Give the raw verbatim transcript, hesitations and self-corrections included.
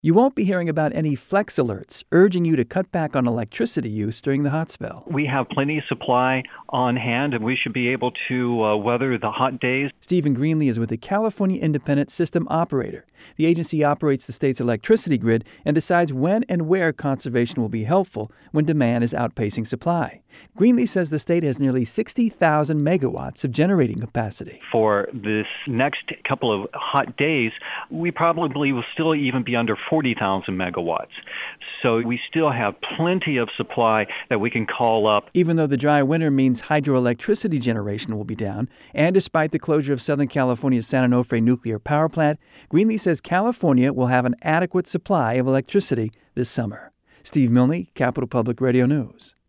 You won't be hearing about any flex alerts urging you to cut back on electricity use during the hot spell. We have plenty of supply on hand, and we should be able to uh, weather the hot days. Stephen Greenlee is with the California Independent System Operator. The agency operates the state's electricity grid and decides when and where conservation will be helpful when demand is outpacing supply. Greenlee says the state has nearly sixty thousand megawatts of generating capacity. For this next couple of hot days, we probably will still even be under forty thousand megawatts. So we still have plenty of supply that we can call up. Even though the dry winter means hydroelectricity generation will be down, and despite the closure of Southern California's San Onofre nuclear power plant, Greenlee says California will have an adequate supply of electricity this summer. Steve Milne, Capital Public Radio News.